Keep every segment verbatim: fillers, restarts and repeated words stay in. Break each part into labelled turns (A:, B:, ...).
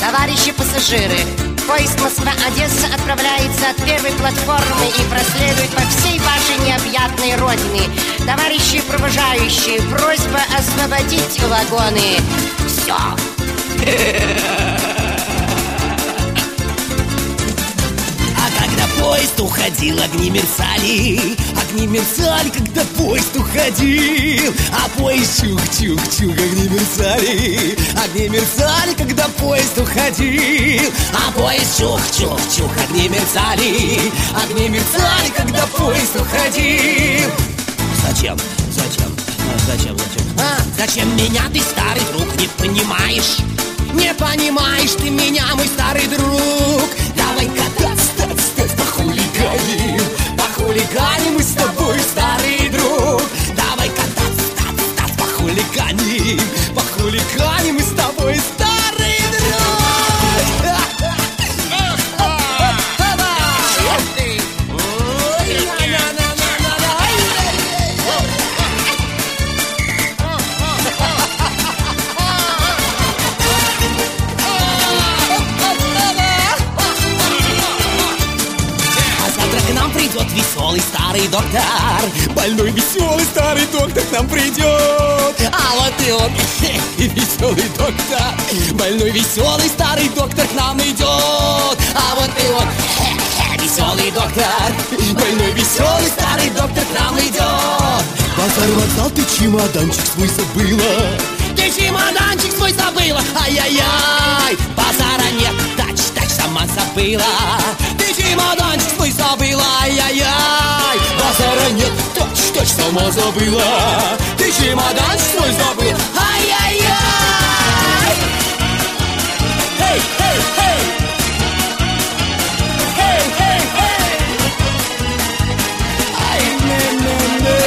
A: Товарищи пассажиры, поезд Москва-Одесса отправляется от первой платформы и проследует по всей вашей необъятной родине. Товарищи провожающие, просьба освободить вагоны. Все.
B: Поезд уходил, огни мерцали, огни мерцали, когда поезд уходил. А поезд чух-чух-чух, огни мерцали, огни мерцали, когда поезд уходил. А поезд чух-чух-чух, огни мерцали, огни мерцали, когда поезд уходил. Зачем? Зачем? Зачем? Зачем? А, зачем меня ты, старый друг, не понимаешь? Не понимаешь ты меня, мой старый друг. Давай кататься, стать, похулиганим, похулиганим мы с тобой, старый друг. Давай кататься, стать, стать, похулиганим, похулиганим мы с тобой, старый друг. Придет веселый старый доктор, больной веселый старый доктор к нам придет. А вот и он, веселый доктор, больной веселый старый доктор к нам идет. А вот и он, веселый доктор, больной веселый старый доктор к нам идет. Базар вокзал, ты чемоданчик свой забыла, ты чемоданчик свой забыла. Ай-яй-яй, базара нет, тач, тач, сама забыла. Ты чемоданчик свой забыла, ай-яй-яй. Базара нет, точь, точь, сама забыла. Ты чемоданчик свой забыла, ай-яй-яй. Эй, эй, эй. Эй, эй, эй. Ай, не-не-не.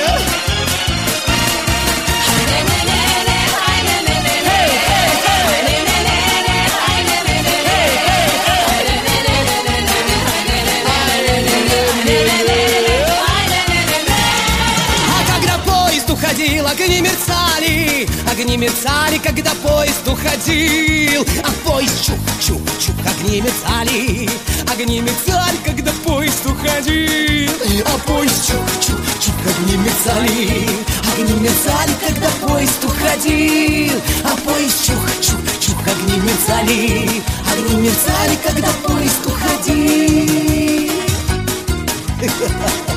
B: Огни мерцали, огни мерцали, когда поезд уходил. А поезд чух-чух-чух, огни мерцали, огни мерцали, когда поезд уходил. А поезд чух-чух-чух, огни мерцали, огни мерцали, когда поезд уходил. А поезд чух-чух-чух, огни мерцали, огни мерцали, когда поезд уходил.